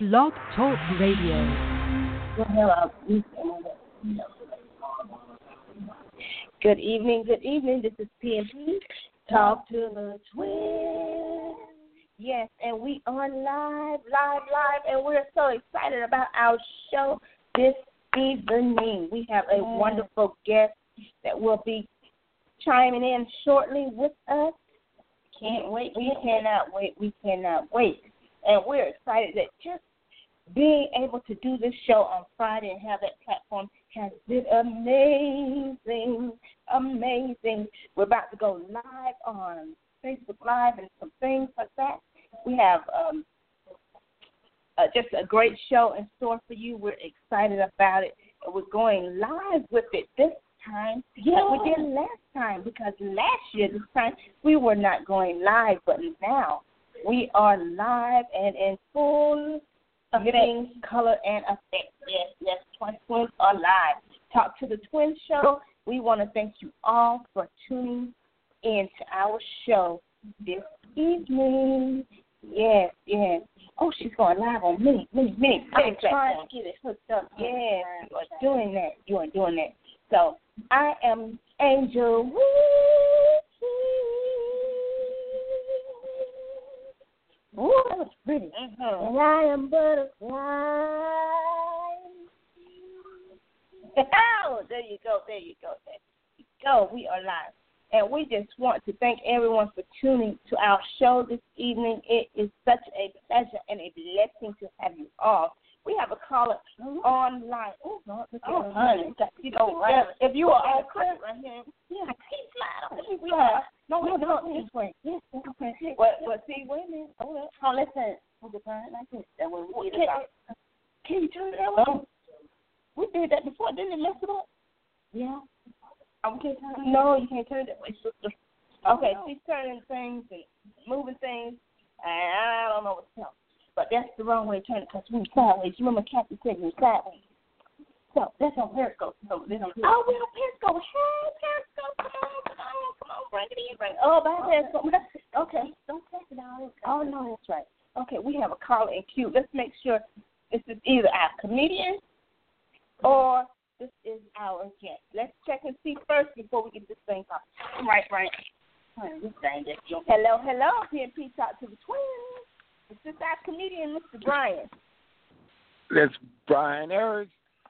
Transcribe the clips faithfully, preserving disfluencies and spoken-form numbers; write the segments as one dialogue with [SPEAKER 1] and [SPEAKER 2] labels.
[SPEAKER 1] Blog Talk Radio.
[SPEAKER 2] Good evening, good evening. This is P and P. Talk to the Twins. Yes, and we are live, live, live, and we're so excited about our show this evening. We have a wonderful guest that will be chiming in shortly with us. Can't wait. We cannot wait. We cannot wait. And we're excited that just being able to do this show on Friday and have that platform has been amazing, amazing. We're about to go live on Facebook Live and some things like that. We have um, uh, just a great show in store for you. We're excited about it. And we're going live with it this time. Yeah, we did last time because last year, this time, we were not going live, but now we are live and in full effect, color, and effect. Yes, yes, Twin Twins are live. Talk to the Twin Show. We want to thank you all for tuning in to our show this evening. Yes, yes. Oh, she's going live on many, many, many. I'm trying to get it hooked up. Yes, you are doing that. You are doing that. So I am Angel. Ooh, that was pretty. Mm-hmm. And I am Butterfly. Oh, there you go, there you go, there you go. We are live. And we just want to thank everyone for tuning to our show this evening. It is such a pleasure and a blessing to have you all. We have a caller online. Oh, no, oh, honey. You know, right. If you are on clip right here, yeah, keep sliding. We have. No, no, no, this way. Yes, okay. But, but see, wait a minute. Hold up. Oh, listen. We can turn it like this. That way we get it out. Can you turn it that way? Oh. We did that before. Didn't it mess it up? Yeah. Oh, we can't turn it. No, you can't turn it that way, sister. Okay, she's turning things and moving things, and I don't know what's up. But that's the wrong way to turn it because we were sideways. You remember Kathy said we were sideways. So that's on Periscope. So that's on Periscope. Oh, we're on Periscope. Hey, Periscope. Come on, come on, come on. Bring it in. Bring it. Oh, bye, Periscope. Okay. Don't take it out. Oh, no, that's right. Okay, we have a caller in queue. Let's make sure this is either our comedian or this is our guest. Let's check and see first before we get this thing off. Right, right. This thing just hello, hello. P and P Talk to the Twins. This is our comedian, Mister Brian.
[SPEAKER 3] That's Brian Eric.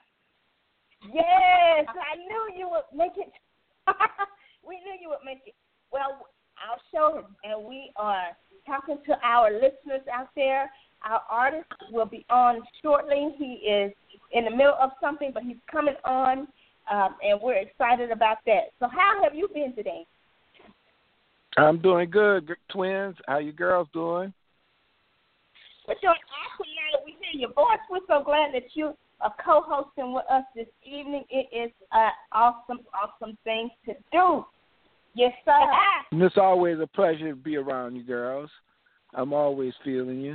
[SPEAKER 2] Yes, I knew you would make it. We knew you would make it. Well, our show, and we are talking to our listeners out there. Our artist will be on shortly. He is in the middle of something, but he's coming on, um, and we're excited about that. So how have you been today?
[SPEAKER 3] I'm doing good, twins. How you girls doing?
[SPEAKER 2] We're doing awesome now that we hear your voice. We're so glad that you are co-hosting with us this evening. It is an awesome, awesome thing to do. Yes, sir.
[SPEAKER 3] And it's always a pleasure to be around you girls. I'm always feeling you.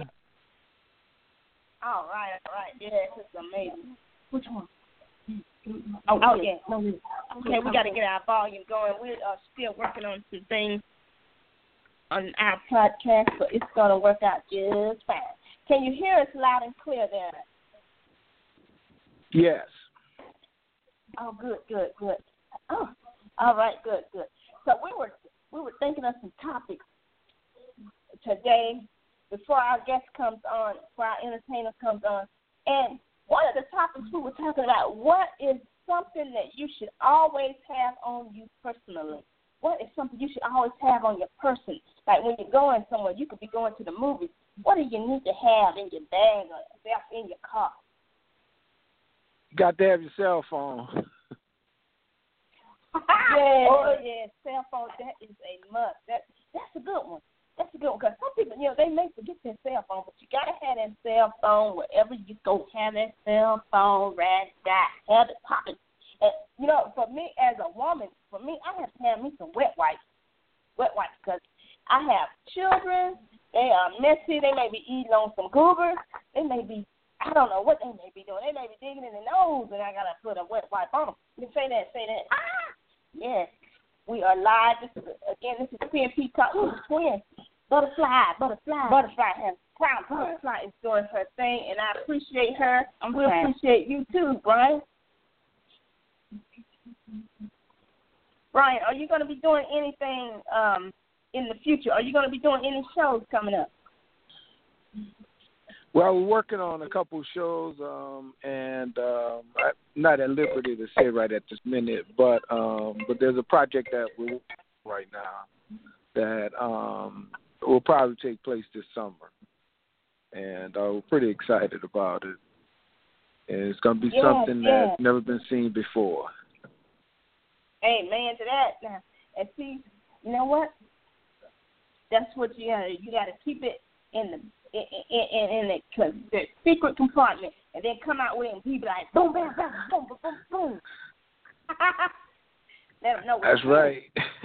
[SPEAKER 2] All right, all right. Yeah, it's amazing. Which one? Oh, oh yeah. Okay, we got to get our volume going. We are still working on some things on our podcast, but it's going to work out just fine. Can you hear us loud and clear there?
[SPEAKER 3] Yes.
[SPEAKER 2] Oh, good, good, good. Oh, all right, good, good. So we were we were thinking of some topics today before our guest comes on, before our entertainer comes on. And one of the topics we were talking about, what is something that you should always have on you personally? What is something you should always have on your person? Like when you're going somewhere, you could be going to the movies. What do you need to have in your bag or in your car?
[SPEAKER 3] You got to have your cell phone.
[SPEAKER 2] Yeah. Oh, yeah, cell phone, that is a must. That, that's a good one. That's a good one because some people, you know, they may forget their cell phone, but you got to have that cell phone wherever you go. Have that cell phone right there. Have it popping. And, you know, for me as a woman, for me, I have to have me some wet wipes. Wet wipes because I have children. They are messy. They may be eating on some goobers. They may be, I don't know what they may be doing. They may be digging in the nose, and I got to put a wet wipe on them. You say that, say that. Ah! Yes. We are live. This is, again, this is P and P Talk with the Twins. Butterfly, butterfly. Butterfly has Crown Butterfly is doing her thing, and I appreciate her.
[SPEAKER 1] Okay.
[SPEAKER 2] We appreciate you too, Brian. Brian, are you going to be doing anything um, in the future? Are you going to be doing any shows coming up?
[SPEAKER 3] Well, we're working on a couple shows, um, and um, I'm not at liberty to say right at this minute, but um, but there's a project that we're working on right now that um, will probably take place this summer, and uh, we're pretty excited about it. And it's going to be
[SPEAKER 2] yes,
[SPEAKER 3] something
[SPEAKER 2] yes.
[SPEAKER 3] that's never been seen before.
[SPEAKER 2] Amen to that. Now, and see, you know what? That's what you got to you got to keep it in the in in, in the, the secret compartment, and then come out with it and be like boom, bam, bam, boom, boom, boom, boom. Let them know.
[SPEAKER 3] That's right.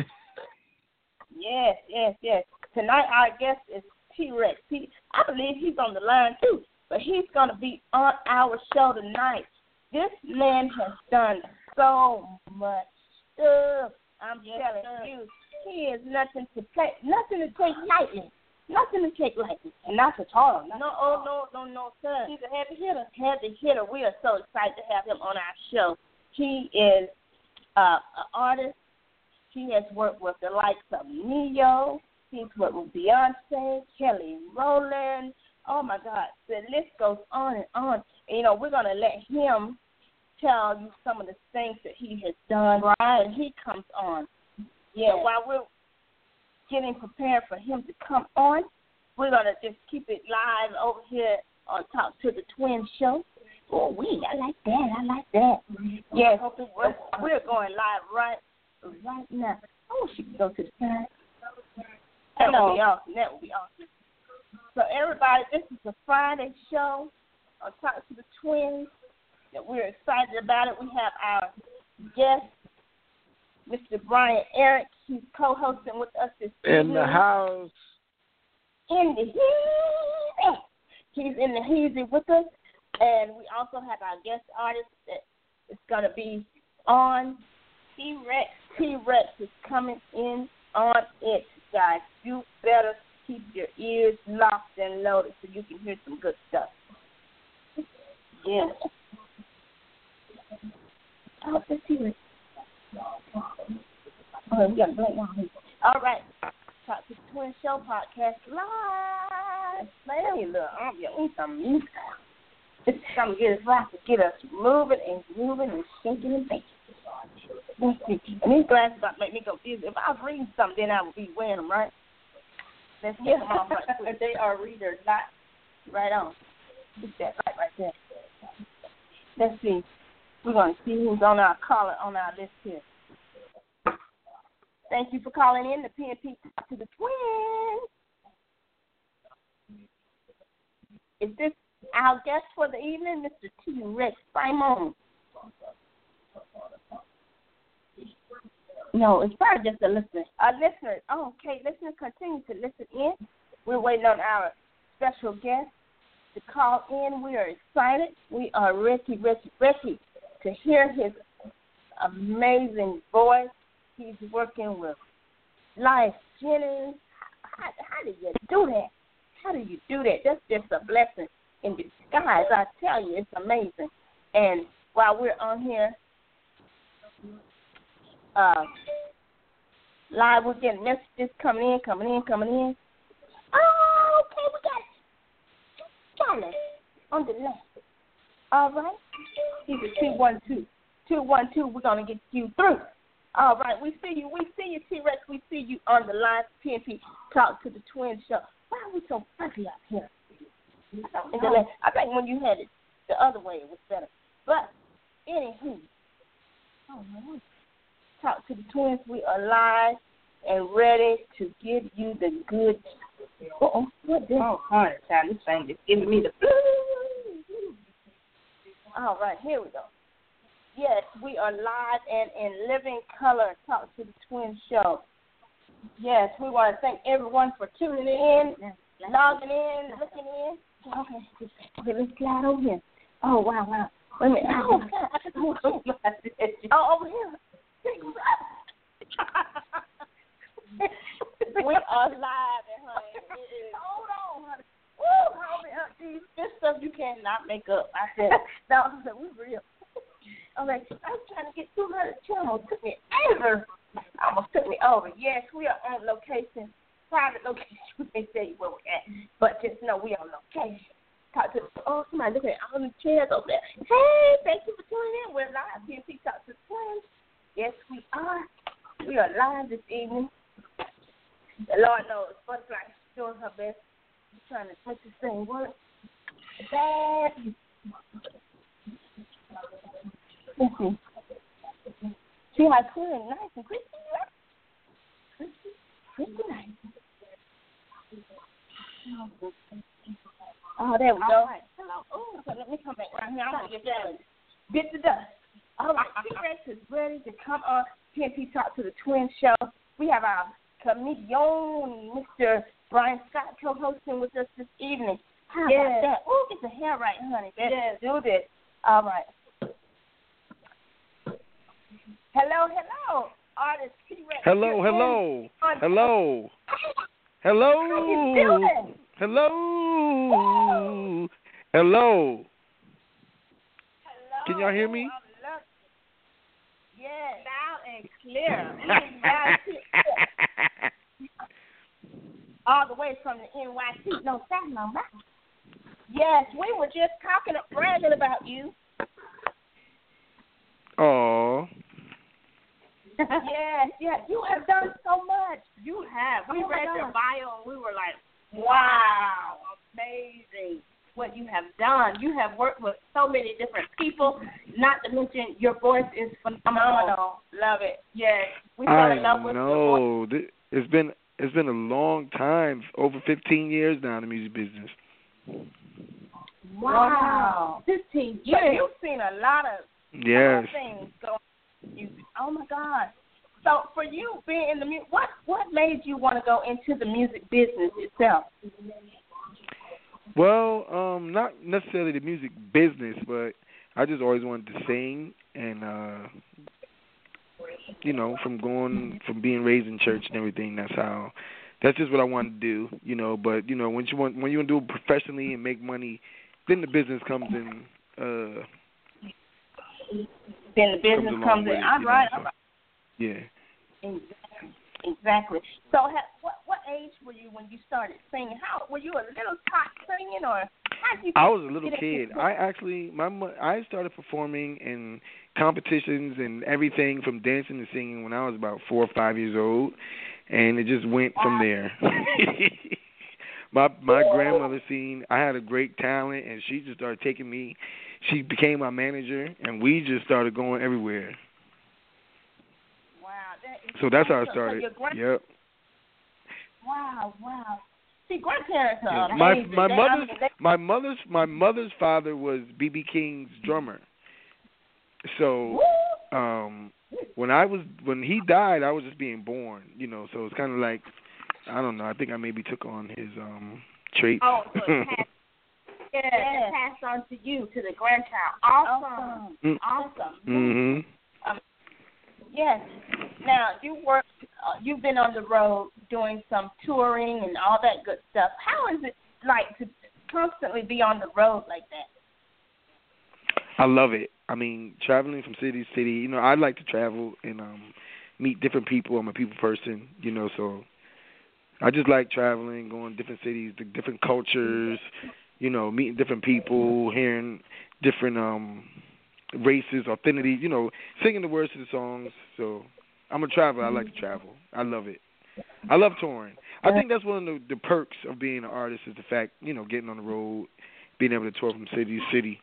[SPEAKER 2] Yes, yes, yes. Tonight our guest is T-Rex. He, I believe he's on the line too, but he's going to be on our show tonight. This man has done so much stuff. I'm yes, telling sir. you, he is nothing to play, nothing to take lightly, nothing to take lightly, and not at all. No, oh no, no, no, sir. He's a heavy hitter. Heavy hitter. We are so excited to have him on our show. He is uh, an artist. He has worked with the likes of Neo. He's worked with Beyonce, Kelly Rowland. Oh, my God. The list goes on and on. And, you know, we're going to let him tell you some of the things that he has done. Right. And he comes on. Yeah, while we're getting prepared for him to come on, we're going to just keep it live over here on Talk to the Twin Show. Oh, we, I like that. I like that. Yes, we're, we're going live right right now. Oh, she can go to the side. That would be awesome. That would be awesome. So, everybody, this is a Friday show on Talk to the Twins. That we're excited about it. We have our guest, Mister Brian Eric. He's co-hosting with us this evening.
[SPEAKER 3] In the house.
[SPEAKER 2] In the heezy. He's in the heezy with us. And we also have our guest artist that is going to be on. T-Rex. T-Rex is coming in on it, guys. You better keep your ears locked and loaded so you can hear some good stuff. Yes. Oh, that's T-Rex. Oh, we got to blink now. All right. Talk to the Twin Show podcast live. Man, look, I'm getting some music. It's going to get us right to get us moving and moving and shaking and baking. Let's see. And these glasses about to make me confused. If I was reading something, then I would be wearing them, right? Let's get them off right quick. They are readers, not right on. Just that light right there. Let's see. We're going to see who's on our caller on our list here. Thank you for calling in the P N P to the Twins. Is this our guest for the evening, Mister T-Rex Simon? No, it's probably just a listener. A listener. Oh, okay. Listeners, continue to listen in. We're waiting on our special guest to call in. We are excited. We are ready, ready, ready to hear his amazing voice. He's working with Life Jennings. How, how do you do that? How do you do that? That's just a blessing in disguise. I tell you, it's amazing. And while we're on here, uh, live, we're getting messages coming in, coming in, coming in. Oh, okay, we got Charlie on the left. All right. He's a two one two. two one two, we're going to get you through. All right, we see you. We see you, T-Rex. We see you on the line. P N P Talk to the Twin Show. Why are we so fuzzy up here? I think when you had it the other way, it was better. But, anywho, oh, man. Talk to the Twins. We are live and ready to give you the good. Uh-oh, what this? Oh, all right, child. This thing is giving me the blue. All right, here we go. Yes, we are live and in living color. Talk to the Twin Show. Yes, we want to thank everyone for tuning in, logging in, looking in. Okay, okay, let's slide over here. Oh, wow, wow. Wait a minute. Oh, God. Oh, over here. We are live, and honey, it is. Hold on, honey. Woo, homie, uh, these, this stuff you cannot make up. I said, no, I said, we real. I'm like, I was trying to get two hundred channels. Took me over. Almost took me over. Yes, we are on location, private location. We can't tell you where we're at, but just know we on location. Talk to, oh, somebody look at all the chairs over there. Hey, thank you for tuning in. We're live. P M P Talk to the Twins. Yes, we are. We are live this evening. The Lord knows, Butterfly is doing her best. She's trying to make this thing work. Bad. Let's see. See how clear and nice and crispy you are? Crispy, crispy nice. Oh, there we go. All right. Hello. Oh, so let me come back right here. I'm going to get that bit the dust. All right. T-Rex is ready to come on P M P Talk to the Twin Show. We have our comedian, Mister Brian Scott, co-hosting with us this evening. How yes. about that? Oh, get the hair right, honey. Let's yes. do this. All right. Hello, hello, artist T-Rex.
[SPEAKER 1] Hello, hello, hello, hello,
[SPEAKER 2] How you doing?
[SPEAKER 1] hello,
[SPEAKER 2] Woo.
[SPEAKER 1] hello.
[SPEAKER 2] Hello.
[SPEAKER 1] Can y'all hear me?
[SPEAKER 2] Yes, loud and clear. All the way from the N Y C. No, that's no matter. Yes, we were just talking, bragging about you.
[SPEAKER 1] Oh.
[SPEAKER 2] Yes, yes, you have done so much. You have. We oh read your bio and we were like, wow, amazing what you have done. You have worked with so many different people, not to mention your voice is phenomenal. Love it. Yes. We fell in love with
[SPEAKER 1] your voice. It's been it's been a long time, over fifteen years now in the music business.
[SPEAKER 2] Wow. fifteen years. You've seen a lot of
[SPEAKER 1] yes.
[SPEAKER 2] things going on. Oh my God. So for you being in the music, what what made you want to go into the music business itself?
[SPEAKER 1] Well, um, not necessarily the music business, but I just always wanted to sing, and uh, you know, from going from being raised in church and everything, that's how. That's just what I wanted to do, you know. But you know, when you want when you want to do it professionally and make money, then the business comes in. Uh,
[SPEAKER 2] then the business
[SPEAKER 1] comes,
[SPEAKER 2] comes in. All right, all right.
[SPEAKER 1] Yeah.
[SPEAKER 2] Exactly. Exactly. So, ha, what what age were you when you started singing? How were you a little tot singing, or how did you?
[SPEAKER 1] I was a little kid. I actually my I started performing in competitions and everything from dancing to singing when I was about four or five years old, and it just went from there. my my grandmother seen I had a great talent, and she just started taking me. She became my manager, and we just started going everywhere. So that's how I started.
[SPEAKER 2] So grand-
[SPEAKER 1] yep.
[SPEAKER 2] Wow, wow. See, grandparents are
[SPEAKER 1] yeah. My
[SPEAKER 2] amazing.
[SPEAKER 1] my
[SPEAKER 2] they,
[SPEAKER 1] mother's
[SPEAKER 2] I mean, they...
[SPEAKER 1] my mother's my mother's father was B B King's drummer. So um, when I was when he died, I was just being born, you know. So it's kind of like I don't know. I think I maybe took on his um traits.
[SPEAKER 2] Oh, so it passed, yeah, yeah. It passed on to you, to the grandchild. Awesome, mm. awesome.
[SPEAKER 1] Mm-hmm.
[SPEAKER 2] Um, yes. Now, you work, uh, you've been on the road doing some touring and all that good stuff. How is it like to constantly be on the road like that?
[SPEAKER 1] I love it. I mean, traveling from city to city, you know, I like to travel and um, meet different people. I'm a people person, you know, so I just like traveling, going to different cities, to different cultures, you know, meeting different people, hearing different um, races, authenticity, you know, singing the words to the songs, so... I'm a traveler. I like to travel. I love it. I love touring. I think that's one of the, the perks of being an artist is the fact, you know, getting on the road, being able to tour from city to city.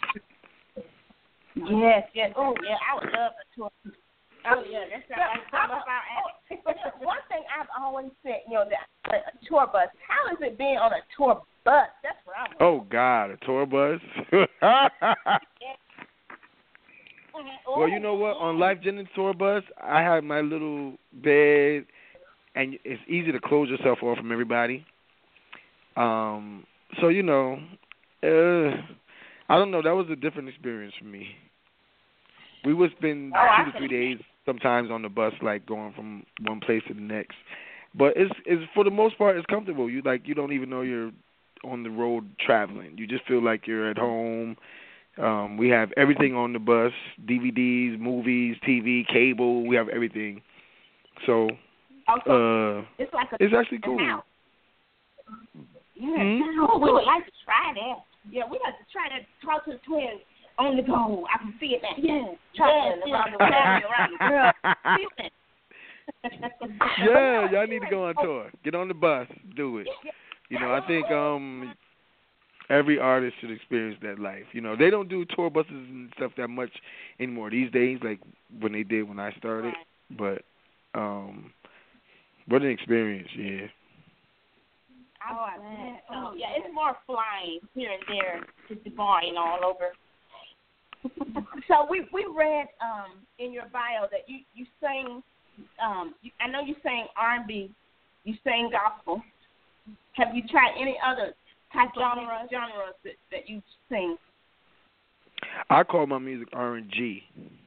[SPEAKER 2] Yes, yes. Oh, yeah, I would love a tour. Oh, yeah, that's not like some of our One thing I've always said, you know, that a tour bus. How is it being on a tour bus? That's what I want.
[SPEAKER 1] Oh, God, a tour bus?
[SPEAKER 2] yeah.
[SPEAKER 1] Well, you know what? On Life Jennings tour bus, I have my little bed, and it's easy to close yourself off from everybody. Um, so you know, uh, I don't know. That was a different experience for me. We would spend
[SPEAKER 2] oh,
[SPEAKER 1] two to three days sometimes on the bus, like going from one place to the next. But it's it's for the most part, it's comfortable. You like you don't even know you're on the road traveling. You just feel like you're at home. Um, we have everything on the bus: D V Ds, movies, T V, cable. We have everything. So
[SPEAKER 2] also,
[SPEAKER 1] uh,
[SPEAKER 2] it's like a
[SPEAKER 1] it's actually cool.
[SPEAKER 2] House. Yeah,
[SPEAKER 1] Hmm?
[SPEAKER 2] oh, we would like to try that. Yeah, we like to try that. Talk to the twins on the go. I can see it now. Yeah, traveling
[SPEAKER 4] yes,
[SPEAKER 2] around the world, around the world. Feel it.
[SPEAKER 1] Yeah, y'all need to go on tour. Get on the bus. Do it. You know, I think um every artist should experience that life. You know, they don't do tour buses and stuff that much anymore these days, like when they did when I started. But um, what an experience, yeah.
[SPEAKER 2] Oh, I bet. Oh, yeah, it's more flying here and there, just flying all over. So we we read um in your bio that you you sing. Um, you, I know you sing R and B, you sing gospel. Have you tried any other type of genres, genres that, that you sing?
[SPEAKER 1] I call my music R and G.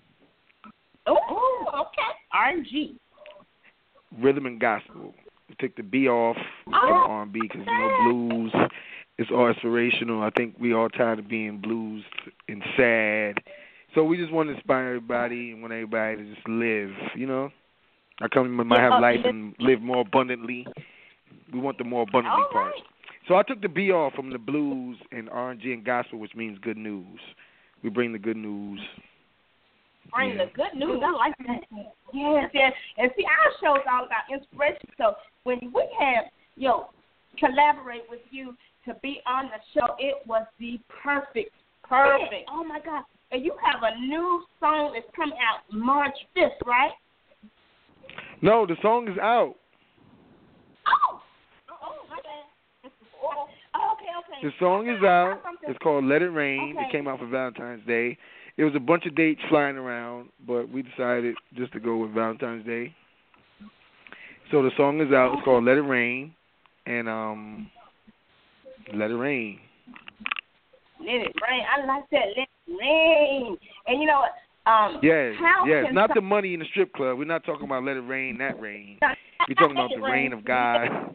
[SPEAKER 2] Oh, okay. R and G.
[SPEAKER 1] Rhythm and gospel. We took the B off
[SPEAKER 2] Oh.
[SPEAKER 1] from R and B because, you know, blues, it's all inspirational. I think we all tired of being blues and sad. So we just want to inspire everybody and want everybody to just live, you know. I come might have life and live more abundantly. We want the more abundantly
[SPEAKER 2] All
[SPEAKER 1] part.
[SPEAKER 2] right.
[SPEAKER 1] So I took the B off from the blues and R and G and gospel, which means good news. We bring the good news.
[SPEAKER 2] Bring
[SPEAKER 1] Yeah.
[SPEAKER 2] the good news. I like that. Yes, yes. And see, our show's all about inspiration. So when we had, you know, collaborate with you to be on the show, it was the perfect, perfect. Oh, my God. And you have a new song that's coming out March fifth, right?
[SPEAKER 1] No, the song is out.
[SPEAKER 2] Oh. Oh, my bad. Oh, okay, okay.
[SPEAKER 1] The song is out. It's called Let It Rain.
[SPEAKER 2] Okay.
[SPEAKER 1] It came out for Valentine's Day. It was a bunch of dates flying around, but we decided just to go with Valentine's Day. So the song is out. It's called Let It Rain, and um, Let It Rain.
[SPEAKER 2] Let it rain. I like that. Let it rain. And you know what? Um,
[SPEAKER 1] Yes,
[SPEAKER 2] how
[SPEAKER 1] yes.
[SPEAKER 2] can
[SPEAKER 1] Not
[SPEAKER 2] some-
[SPEAKER 1] the money in the strip club. We're not talking about Let It Rain, that rain. We're talking about the rain of God.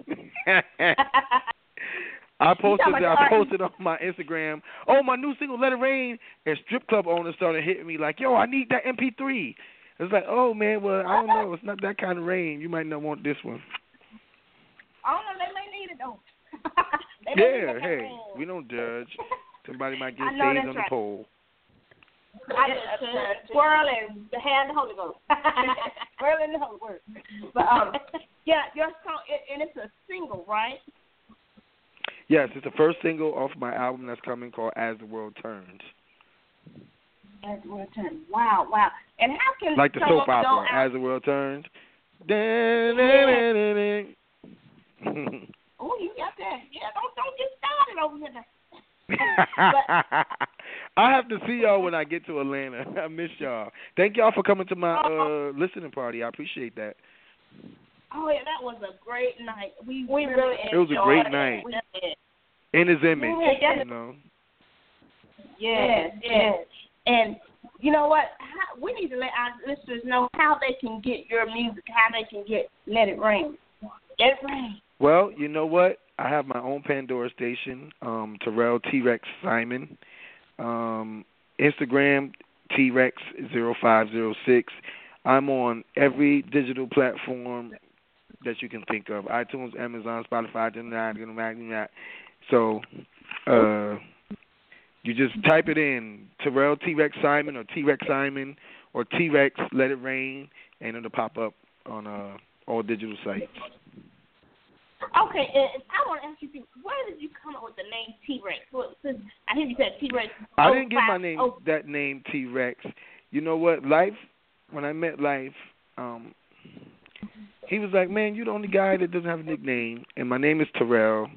[SPEAKER 1] I posted
[SPEAKER 2] about
[SPEAKER 1] I
[SPEAKER 2] the
[SPEAKER 1] posted on my Instagram, oh, my new single, Let It Rain, and strip club owners started hitting me like, yo, I need that M P three. It's like, oh, man, well, I don't know. It's not that kind of rain. You might not want this one.
[SPEAKER 2] I don't know. They may need it, though. They may need
[SPEAKER 1] Yeah,
[SPEAKER 2] that
[SPEAKER 1] hey,
[SPEAKER 2] rain.
[SPEAKER 1] we don't judge. Somebody might get
[SPEAKER 2] I know
[SPEAKER 1] saved
[SPEAKER 2] that's
[SPEAKER 1] on the
[SPEAKER 2] right.
[SPEAKER 1] pole.
[SPEAKER 2] I just uh, swirl and the hand the Holy Ghost. Swirl in the Holy Word. But, um, yeah, your song, it, and it's a single, right?
[SPEAKER 1] Yes, it's the first single off my album that's coming called As the World Turns.
[SPEAKER 2] As the World Turns. Wow, wow. And how can
[SPEAKER 1] Like the
[SPEAKER 2] someone
[SPEAKER 1] soap
[SPEAKER 2] go
[SPEAKER 1] opera,
[SPEAKER 2] out?
[SPEAKER 1] As the World Turns.
[SPEAKER 2] Oh, you got that. Yeah, don't don't get started over here.
[SPEAKER 1] I have to see y'all when I get to Atlanta. I miss y'all. Thank y'all for coming to my uh, listening party. I appreciate that.
[SPEAKER 2] Oh, yeah, that was a great night. We, we really enjoyed
[SPEAKER 1] It was a great
[SPEAKER 2] it.
[SPEAKER 1] night.
[SPEAKER 2] We did.
[SPEAKER 1] In his image,
[SPEAKER 2] Yeah.
[SPEAKER 1] you know.
[SPEAKER 2] Yes, yes. And you know what? How, we need to let our listeners know how they can get your music, how they can get Let It Rain. Let It Rain.
[SPEAKER 1] Well, you know what? I have my own Pandora station, um, Terrell T-Rex Simon. Um, Instagram, T Rex zero five zero six. I'm on every digital platform that you can think of. iTunes, Amazon, Spotify, that. So uh, you just type it in, Terrell T-Rex Simon or T-Rex Simon or T-Rex Let It Rain, and it'll pop up on uh, all digital sites.
[SPEAKER 2] Okay, and I want to ask you, where did you come up with the name T-Rex? Well, since I hear you said T-Rex.
[SPEAKER 1] I didn't give my name
[SPEAKER 2] Oh,
[SPEAKER 1] that name T-Rex. You know what? Life, when I met Life, um, he was like, man, you're the only guy that doesn't have a nickname, and my name is Terrell.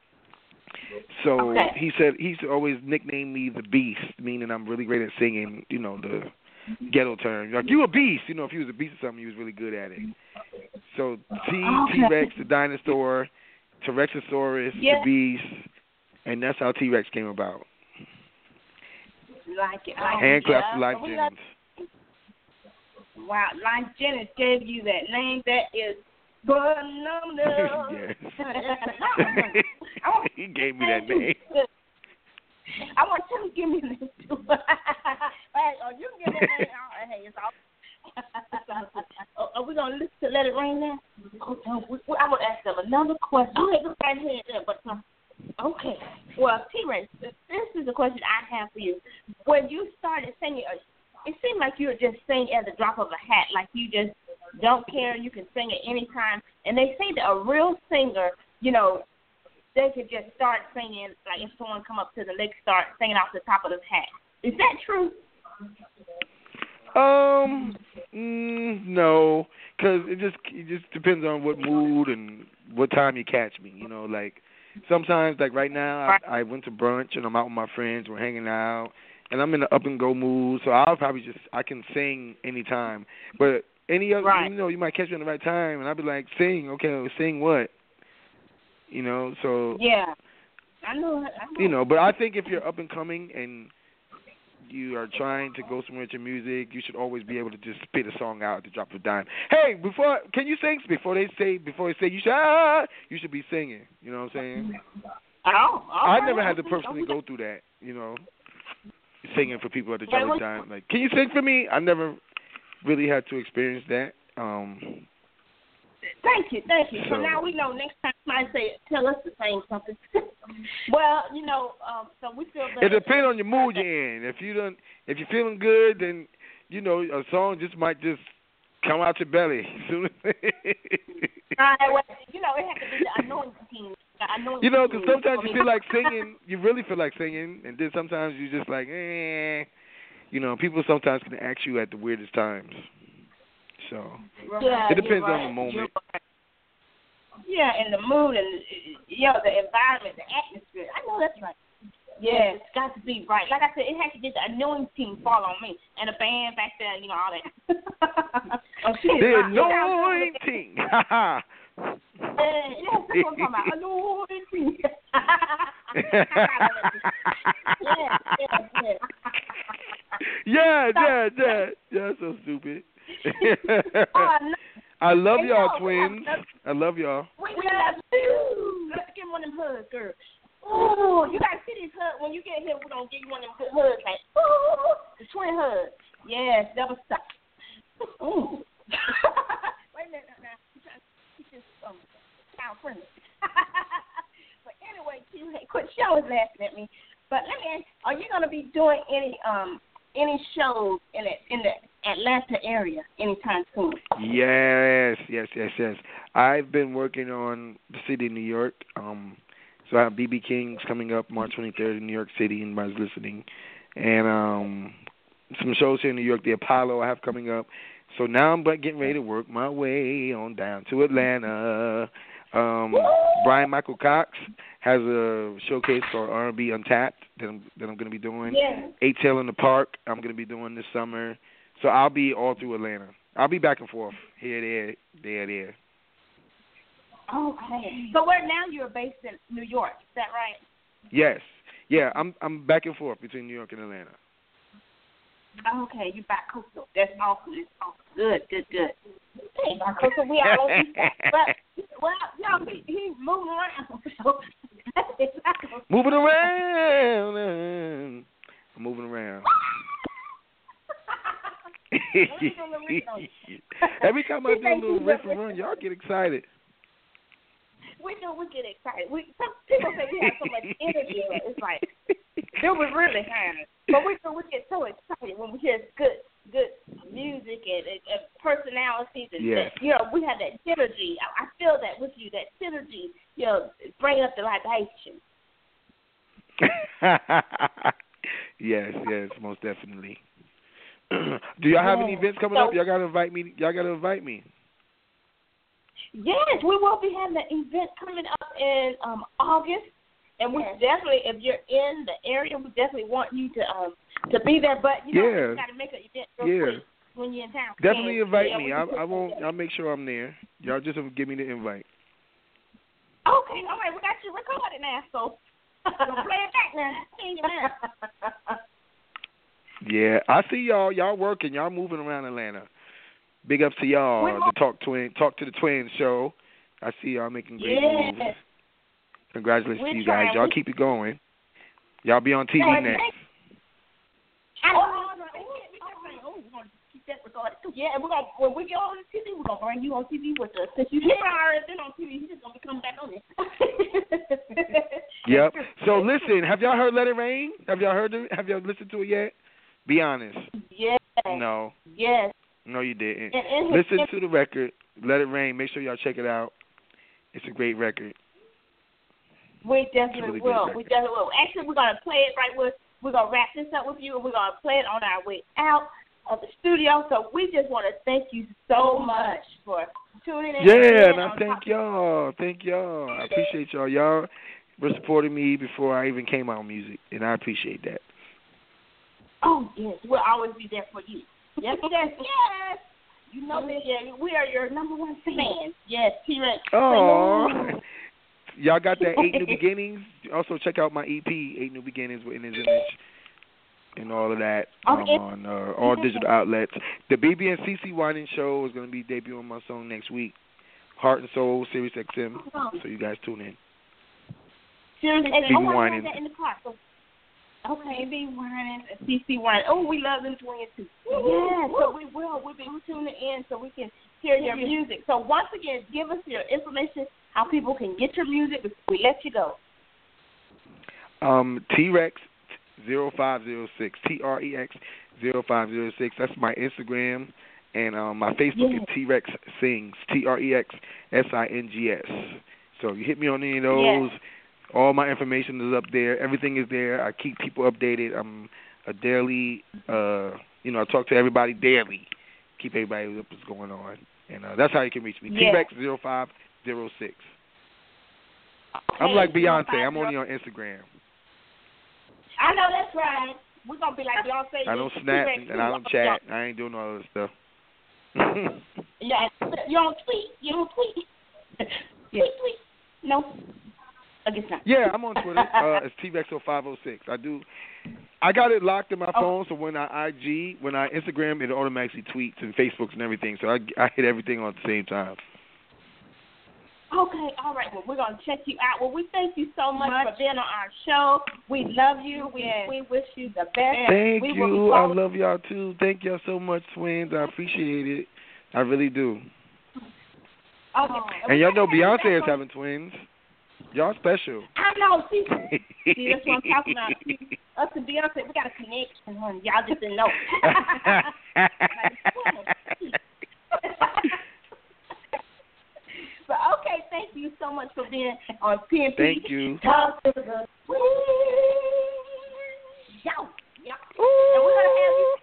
[SPEAKER 1] So
[SPEAKER 2] Okay.
[SPEAKER 1] he said he used to always nickname me the Beast, meaning I'm really great at singing, you know, the ghetto term. Like, you a beast. You know, if he was a beast or something, he was really good at it. So T,
[SPEAKER 2] Okay.
[SPEAKER 1] T-Rex, the dinosaur, Terexosaurus,
[SPEAKER 2] Yeah.
[SPEAKER 1] the beast, and that's how T-Rex came about.
[SPEAKER 2] like it. Like
[SPEAKER 1] Hand
[SPEAKER 2] it,
[SPEAKER 1] claps
[SPEAKER 2] yeah.
[SPEAKER 1] to Life
[SPEAKER 2] So we
[SPEAKER 1] Jennings.
[SPEAKER 2] Wow, Life Jennings gave you that name. That is phenomenal.
[SPEAKER 1] Yes. He gave me that name.
[SPEAKER 2] I want you to give me this too. Hey, oh, you can give me that name. Oh, hey, it's all. Oh, are we gonna listen to Let It Rain now? Okay, I'm gonna ask them another question. Okay, go right ahead. But um, okay. Well, T-Rex, this is a question I have for you. When you started singing, it seemed like you were just singing at the drop of a hat, like you just don't care. You can sing at any time. And they say that a real singer, you know, they could just start singing, like if someone come up to the lick, start singing off the top of his hat. Is that true?
[SPEAKER 1] Um, mm, no, because it just it just depends on what mood and what time you catch me. You know, like sometimes, like right now, I, I went to brunch and I'm out with my friends. We're hanging out, and I'm in the up and go mood. So I'll probably just I can sing anytime. But any other,
[SPEAKER 2] right.
[SPEAKER 1] you know, you might catch me at the right time, and I'll be like, sing, okay, sing what? You know, so
[SPEAKER 2] yeah, I know, I know.
[SPEAKER 1] You know, but I think if you're up and coming and you are trying to go somewhere with your music, you should always be able to just spit a song out at the drop of a dime. Hey, before can you sing before they say before they say you should ah, you should be singing. You know what I'm saying?
[SPEAKER 2] Oh,
[SPEAKER 1] I
[SPEAKER 2] right.
[SPEAKER 1] never had to personally go through that. You know, singing for people at the drop of a dime. Like, can you sing for me? I never really had to experience that. Um,
[SPEAKER 2] Thank you, thank you. So,
[SPEAKER 1] so
[SPEAKER 2] now we know next time somebody say, tell us to sing something. Well, you know, um, so we feel that.
[SPEAKER 1] It depends on your mood you're in. If you don't, if you're feeling good, then you know a song just might just come out your belly.
[SPEAKER 2] All right, well, you know, it has to be the anointing. The anointing.
[SPEAKER 1] You know, because sometimes you feel like singing, you really feel like singing, and then sometimes you just like, eh. You know, people sometimes can ask you at the weirdest times. So
[SPEAKER 2] yeah,
[SPEAKER 1] it depends
[SPEAKER 2] right.
[SPEAKER 1] on the moment.
[SPEAKER 2] Right. Yeah, and the mood and you know the environment, the atmosphere. I know that's right. Yeah, it's got to be right. Like I said, it has to get the anointing fall on me and the band back there, you know all that. Oh,
[SPEAKER 1] the anointing.
[SPEAKER 2] Yeah, yes, that's what I'm talking about. Anointing. yeah, yeah, yeah.
[SPEAKER 1] Yeah, yeah, yeah. Yeah, so stupid.
[SPEAKER 2] Oh,
[SPEAKER 1] I love
[SPEAKER 2] hey,
[SPEAKER 1] y'all,
[SPEAKER 2] yo,
[SPEAKER 1] twins. I love y'all.
[SPEAKER 2] We love you. Let's give one of them hugs, girl. Ooh, you got to see these hugs. When you get here, we're going to give you one of them good hugs. Like, ooh, the twin hug. Yes, double stop. Ooh. Wait a minute now. I'm trying to keep this um, child friendly. But anyway, you quit. She always laughing at me. But let me ask, are you going to be doing any um any shows in it in the Atlanta area anytime soon?
[SPEAKER 1] Yes, yes, yes, yes. I've been working on the city of New York. Um, so I have B B King's coming up March twenty-third in New York City, and everybody's listening. And um, some shows here in New York, the Apollo I have coming up. So now I'm getting ready to work my way on down to Atlanta. Um, Brian Michael Cox has a showcase called R and B Untapped that I'm, that I'm going to be doing.
[SPEAKER 2] Yeah.
[SPEAKER 1] Eight Tail in the Park I'm going to be doing this summer. So I'll be all through Atlanta. I'll be back and forth, here, there, there, there.
[SPEAKER 2] Okay. So where now you're based in New York, is that right?
[SPEAKER 1] Yes. Yeah, I'm I'm back and forth between New York and Atlanta.
[SPEAKER 2] Okay, you back coastal. That's awesome. That's awesome. Good, good, good. Hey, back coastal, we all on East Side. But, well, no, he, he's moving around. So
[SPEAKER 1] moving around. I'm moving around. Every time I do a little riff and run, y'all get excited.
[SPEAKER 2] We do. We get excited. We some people say we have so much energy. It's like it was really hard, but we we get so excited when we hear good good music and, and, and personalities and
[SPEAKER 1] yes.
[SPEAKER 2] that, you know, we have that synergy. I, I feel that with you, that synergy. You know, bring up the vibration.
[SPEAKER 1] Yes, yes, most definitely. Do y'all have any events coming
[SPEAKER 2] so,
[SPEAKER 1] up? Y'all gotta invite me. Y'all gotta invite me.
[SPEAKER 2] Yes, we will be having an event coming up in um, August, and we yes. definitely, if you're in the area, we definitely want you to um to be there. But you know,
[SPEAKER 1] yeah.
[SPEAKER 2] you got to make an event real
[SPEAKER 1] yeah.
[SPEAKER 2] quick when you're in town.
[SPEAKER 1] Definitely
[SPEAKER 2] and,
[SPEAKER 1] invite
[SPEAKER 2] yeah,
[SPEAKER 1] me. I, I won't. I'll make sure I'm there. Y'all just give me the invite.
[SPEAKER 2] Okay, all right, we got you recorded now, so play it back now. See you now.
[SPEAKER 1] Yeah, I see y'all. Y'all working. Y'all moving around Atlanta. Big ups to y'all. The Talk Twin, Talk to the Twins show. I see y'all making great
[SPEAKER 2] Yes.
[SPEAKER 1] moves. Congratulations
[SPEAKER 2] We're
[SPEAKER 1] to you guys.
[SPEAKER 2] trying.
[SPEAKER 1] Y'all
[SPEAKER 2] We-
[SPEAKER 1] keep it going. Y'all be on T V
[SPEAKER 2] Yeah,
[SPEAKER 1] next.
[SPEAKER 2] I don't know. Oh, we're gonna keep that recorded too. Yeah, and we're gonna when we get on the T V, we're gonna bring you on T V with us. Since you have already been on T V, you just gonna be coming back on it.
[SPEAKER 1] Yep. So listen, have y'all heard Let It Rain? Have y'all heard it? Have y'all listened to it yet? Be honest.
[SPEAKER 2] Yes.
[SPEAKER 1] No.
[SPEAKER 2] Yes.
[SPEAKER 1] No, you didn't.
[SPEAKER 2] And, and
[SPEAKER 1] Listen
[SPEAKER 2] and,
[SPEAKER 1] to the record, Let It Rain. Make sure y'all check it out. It's a great record.
[SPEAKER 2] We definitely
[SPEAKER 1] really
[SPEAKER 2] will.
[SPEAKER 1] good
[SPEAKER 2] We definitely will. Actually, we're gonna play it right with. We're gonna wrap this up with you, and we're gonna play it on our way out of the studio. So we just want to thank you so much for tuning in.
[SPEAKER 1] Yeah, and I
[SPEAKER 2] on
[SPEAKER 1] thank
[SPEAKER 2] top-
[SPEAKER 1] y'all. Thank y'all. I appreciate y'all. Y'all were supporting me before I even came out with music, and I appreciate that.
[SPEAKER 2] Oh yes, we'll always be there for you. Yes, yes, yes. You know that. Yeah, we are your number one fans. Yes, T-Rex.
[SPEAKER 1] Oh. Y'all got that Eight New Beginnings. Also check out my E P, Eight New Beginnings with In His Image, and all of that um,
[SPEAKER 2] Okay.
[SPEAKER 1] on uh, all digital outlets. The B B and C C Whining Show is going to be debuting my song next week. Heart and Soul, Sirius X M. So you guys tune in.
[SPEAKER 2] Seriously,
[SPEAKER 1] B B
[SPEAKER 2] oh, I
[SPEAKER 1] Whining.
[SPEAKER 2] have that in the car. So, okay, B B Whining, C C Whining. Oh, we love them twins too. Yeah, so we will. We'll be tuning in so we can hear your music. So once again, give us your information, how people can get your music before we let you go.
[SPEAKER 1] Um, T-Rex zero five zero six, T R E X zero five zero six. That's my Instagram. And um, my Facebook
[SPEAKER 2] Yes.
[SPEAKER 1] is T-Rex Sings, T R E X S I N G S. So you hit me on any of those.
[SPEAKER 2] Yes.
[SPEAKER 1] All my information is up there. Everything is there. I keep people updated. I'm a daily, uh, you know, I talk to everybody daily. Keep everybody up what's going on. And uh, that's how you can reach me.
[SPEAKER 2] Yes.
[SPEAKER 1] T-Rex zero five zero six. I'm like Beyonce. I'm only on Instagram.
[SPEAKER 2] I know that's right. We're going to be like Beyonce.
[SPEAKER 1] I don't snap and I don't chat. I ain't doing all this stuff.
[SPEAKER 2] Yeah, you don't tweet. You don't tweet. Tweet, tweet. No. I guess not.
[SPEAKER 1] Yeah, I'm on Twitter. Uh, it's T Rex zero five zero six. I do. I got it locked in my
[SPEAKER 2] Oh.
[SPEAKER 1] phone, so when I I G, when I Instagram, it automatically tweets and Facebooks and everything. So I, I hit everything on at the same time.
[SPEAKER 2] Okay, all right. Well, we're going to check you out. Well, we thank you so much, much. for being on our show. We love you. We yes. we wish you the best.
[SPEAKER 1] Thank
[SPEAKER 2] we
[SPEAKER 1] you. I love y'all, too. Thank y'all so much, twins. I appreciate it. I really do.
[SPEAKER 2] Okay.
[SPEAKER 1] And y'all know Beyonce is having twins. Y'all special.
[SPEAKER 2] I know. See, see that's what I'm talking about. See, us and Beyonce, we got a connection, honey. Y'all just didn't know. But okay, thank you so much for being on P M P.
[SPEAKER 1] Thank you.
[SPEAKER 2] Talk to the Yo, yo. And we're gonna have you.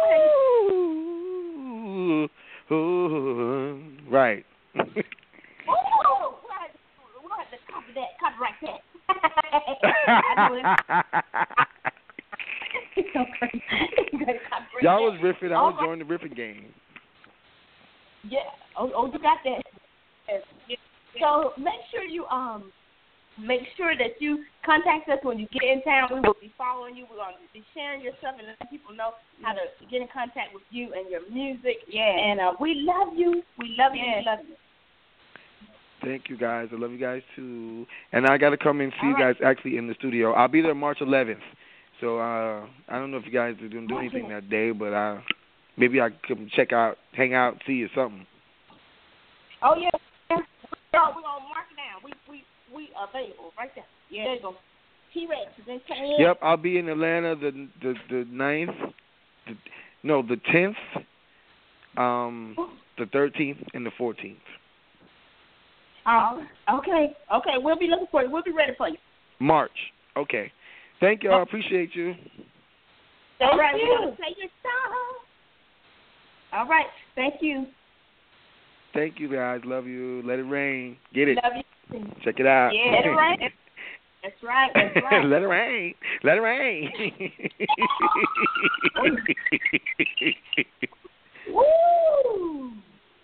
[SPEAKER 1] Ooh, ooh, right.
[SPEAKER 2] Ooh, we'll have, we'll have to copy that, copyright that. I know it. It's so crazy.
[SPEAKER 1] Y'all was riffing. I was
[SPEAKER 2] right.
[SPEAKER 1] joining the riffing game.
[SPEAKER 2] Yeah. Oh, oh, you got that. Yes. So make sure you um make sure that you contact us when you get in town. We will be following you. We're going to be sharing your stuff and letting people know how to get in contact with you and your music. Yeah. And uh, we love you. We love you. Yeah. We love you.
[SPEAKER 1] Thank you, guys. I love you guys, too. And I got to come and see
[SPEAKER 2] All
[SPEAKER 1] you
[SPEAKER 2] right.
[SPEAKER 1] guys actually in the studio. I'll be there March eleventh. So uh, I don't know if you guys are going to do anything that day, but uh, maybe I can check out, hang out, see you something.
[SPEAKER 2] Oh, yeah. We're going to mark it down. We we we available right there. Yeah. There you go. T-Rex is in town.
[SPEAKER 1] Yep, I'll be in Atlanta the the the ninth, the, no the tenth, um, the thirteenth, and the fourteenth.
[SPEAKER 2] Oh, okay, okay. We'll be looking for you. We'll be ready for you.
[SPEAKER 1] March. Okay. Thank y'all. I appreciate you.
[SPEAKER 2] All right, we're gonna play your song. All right. Thank you.
[SPEAKER 1] Thank you, guys. Love you. Let it rain. Get it.
[SPEAKER 2] Love you.
[SPEAKER 1] Check it out.
[SPEAKER 2] Yeah, let it rain. That's right. That's right.
[SPEAKER 1] Let it rain. Let it rain.
[SPEAKER 2] Woo!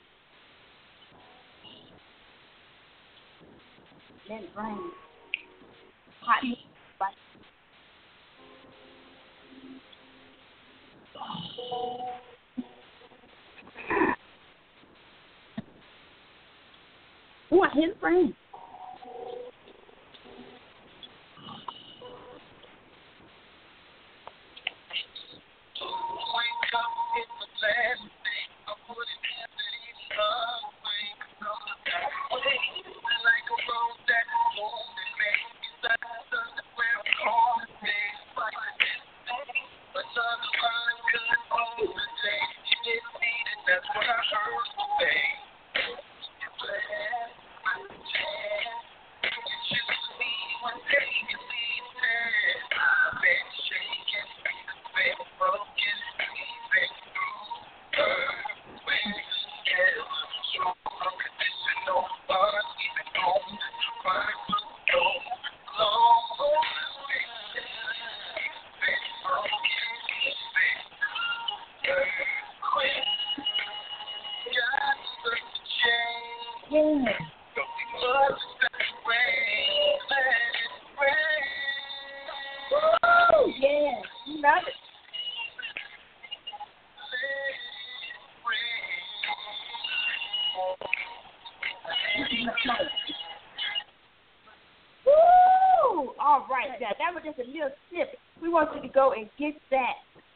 [SPEAKER 2] Let it rain. Hot music. Ooh, I his brain. Woo! All right, now that was just a little snippet. We want you to go and get that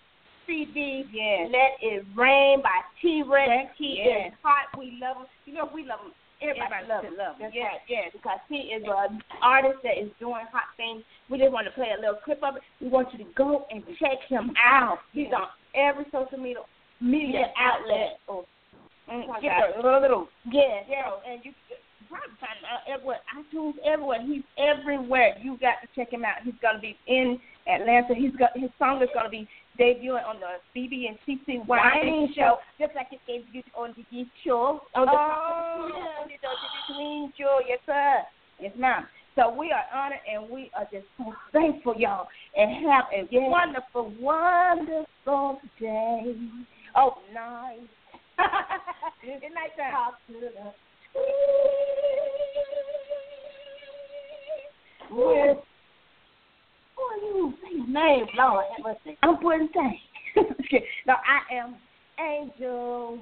[SPEAKER 2] C D. Yeah. Let It Rain by T-Rex. He yeah. is hot. We love him. You know, we love him. Everybody, Everybody loves him. Love him. That's yeah, right. Yeah, because he is an artist that is doing hot things. We just want to play a little clip of it. We want you to go and check him out. He's yeah. on every social media media yeah. outlet. Oh, mm, get a little, little. Yeah, yeah. So, and you probably find out everywhere, iTunes, everywhere. He's everywhere. You got to check him out. He's gonna be in Atlanta. He's got his song is gonna be debuting on the B B and C C Wine show, just like it debuted on the D show. On the oh, yeah. the Queen show, yes sir, yes ma'am. So we are honored and we are just so thankful, y'all, and have a yeah. wonderful, wonderful day. Oh, nice. Good night, sir. Talk to the with. Who are you? Say your name, Lord. I'm putting things. Okay. Now, I am Angel.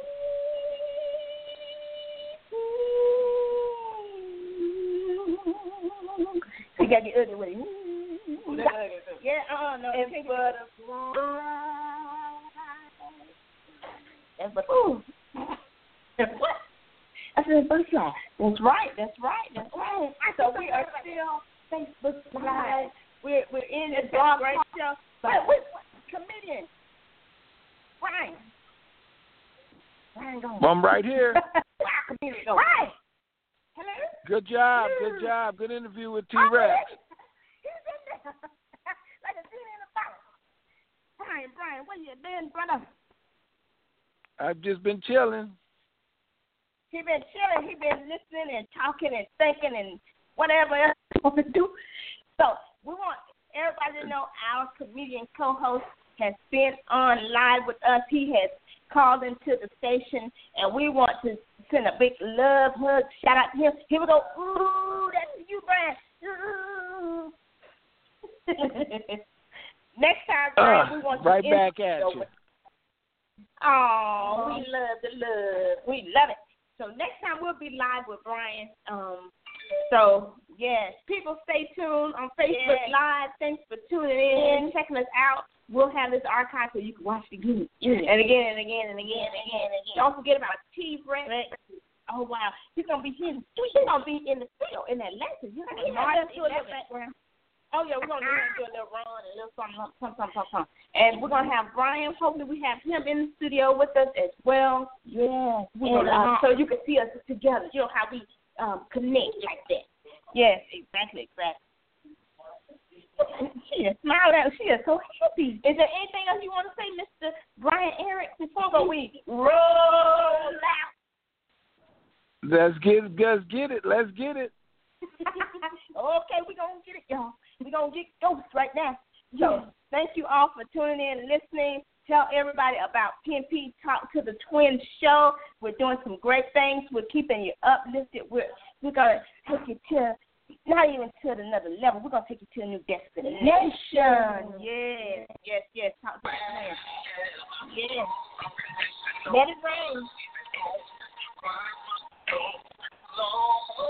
[SPEAKER 2] You got the other way. Yeah, uh, no. It's butterfly. That's butterfly. That's what? I said butterfly. That's right. That's right. That's right. So we are still Facebook Live. We're we're in the blog right show. But wait, what? Comedian Brian. Brian going.
[SPEAKER 3] I'm right here.
[SPEAKER 2] Wow, comedian going. Right. Hello.
[SPEAKER 3] Good job. Good job. Good interview with T-Rex.
[SPEAKER 2] He's in there. Like a scene in a bottle. Brian, Brian, where you been, brother?
[SPEAKER 3] I've just been chilling.
[SPEAKER 2] He been chilling. He been listening and talking and thinking and whatever else he want to do. So we want everybody to know our comedian co-host has been on live with us. He has called into the station, and we want to send a big love hug, shout out to him. Here we go. Ooh, that's you, Brian. Ooh. Next time, Brian, uh, we want
[SPEAKER 3] right
[SPEAKER 2] to
[SPEAKER 3] back at you.
[SPEAKER 2] Oh, we love the love. We love it. So next time we'll be live with Brian. Um, so yes, people stay tuned on Facebook yes. Live. Thanks for tuning in, yes. checking us out. We'll have this archive so you can watch it again yes. and again and again and again and again and again. Don't forget about T-Rex. Oh wow, he's gonna be here. He's gonna be in the studio in Atlanta. You know, he's gonna do a little background. Oh yeah, we're gonna do a little run and a little something, something, something, something. And we're gonna have Brian. Hopefully, we have him in the studio with us as well. Yeah, and uh, so you can see us together. You know how we um, connect like that. Yes, exactly, exactly. She is smiling. She is so happy. Is there anything else you want to say, Mister Brian Eric, before we roll out?
[SPEAKER 3] Let's get it. Let's get it. Let's get it.
[SPEAKER 2] Okay, we're going to get it, y'all. We're going to get ghosts right now. So thank you all for tuning in and listening. Tell everybody about P and P Talk to the Twin show. We're doing some great things. We're keeping you uplifted. We're, we're going to take you to, not even to another level. We're going to take you to a new destination. Yes, yes, yes. Talk to the Twin. Yes. Let it rain.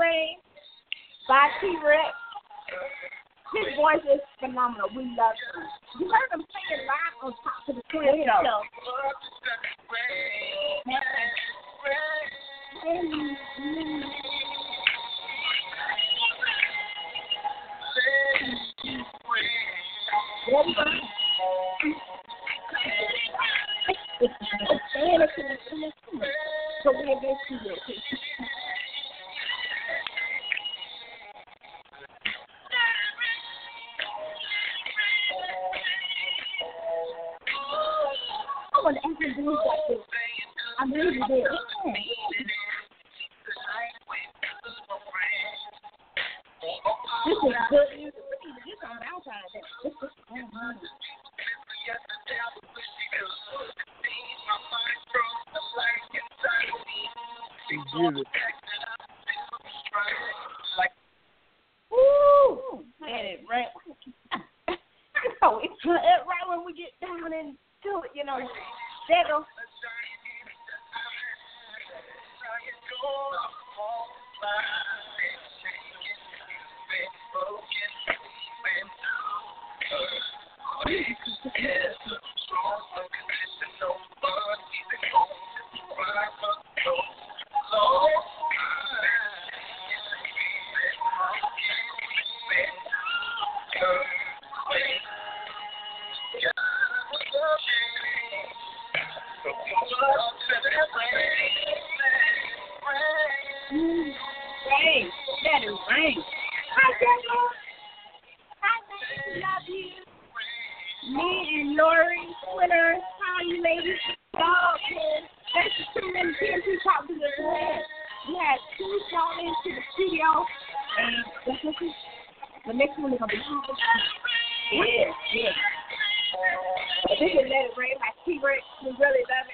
[SPEAKER 2] Rain by T-Rex. His voice is phenomenal. We love him. You heard him singing live on Top to the Twin show. So we're going to do it. I want to introduce that to I really did. This is good music. We need to do something outside of this. This is oh, Woo! And it right. Oh, it's right when we get down into it, you know. There go. Rain, that is rain. Hi, Daniel. Hi, baby. Love you. Me and Lori, Twitter. How are you, ladies? Dog, thanks for tuning in to P M P Talk to the Twin. We had two called into the studio, and the next one is going to be yeah, yeah. This is Let It Rain by T-Rex. We really love